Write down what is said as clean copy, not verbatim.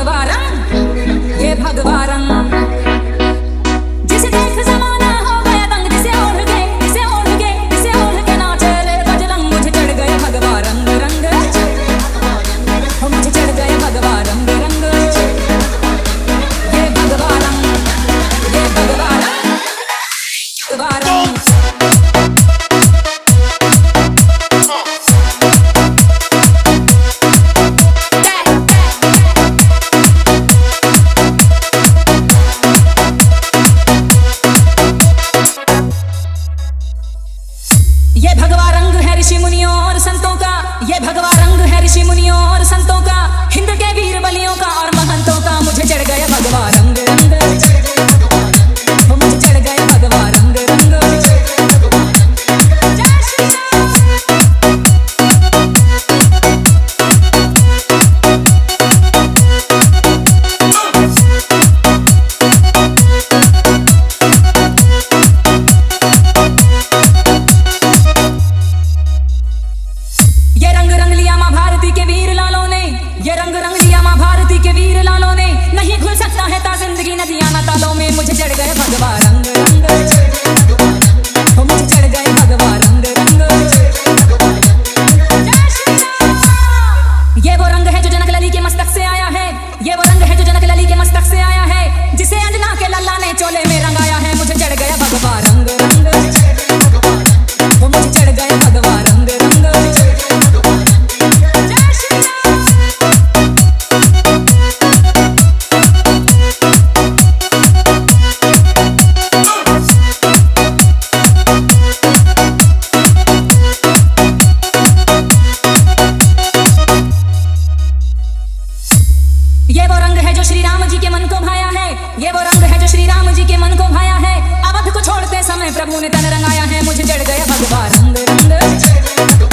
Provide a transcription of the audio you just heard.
भगवा रंग, ये भगवा रंग, जिसे देख जमाना हो गया दंग, जिसे ओढ़ के, जिसे ओढ़ के, जिसे ओढ़ के नाचे रे बजरंग, मुझे चढ़ गया भगवा रंग रंग, हो मुझे चढ़ गया भगवा रंग रंग, ये भगवा रंग, ये भगवा रंग, भगवा रंग। ये भगवा रंग है ऋषि मुनियों और संतों का, ये भगवा रंग है ऋषि मुनियों और संतों का, हिंद के वीर बलियों का और महंतों का, मुझे चढ़ गया भगवा रंग रंग, वो मुझे चढ़ गया भगवा रंग रंग। जय श्री ये रंग रंग लिया माँ भारती के वीर लालों ने, ये रंग रंग लिया माँ भारती के वीर लालों ने, नहीं घुल सकता है ता जिंदगी नदियाँ ना तालों में, मुझे चढ़ गए भगवा रंग रंग, वो मुझे चढ़ गए भगवा रंग रंग। जय श्री राम। ये वो रंग है जो जनक लली के मस्तक से आया है, ये वो रंग है जो जनक लली के मस्तक से आया है, जिसे अंजना के लल्ला ने चोले में रंगाया है, मुझे चढ़ गया भगवा रंग रंग, वो मुझे चढ़ गया भगवा रंग रंग। ये वो रंग है जो श्री राम जी के मन को भाया है, ये वो रंग है जो श्री राम जी के मन को भाया है, अवध को छोड़ते समय प्रभु ने तन रंगाया है, मुझे चढ़ गया भगवा रंग रंग।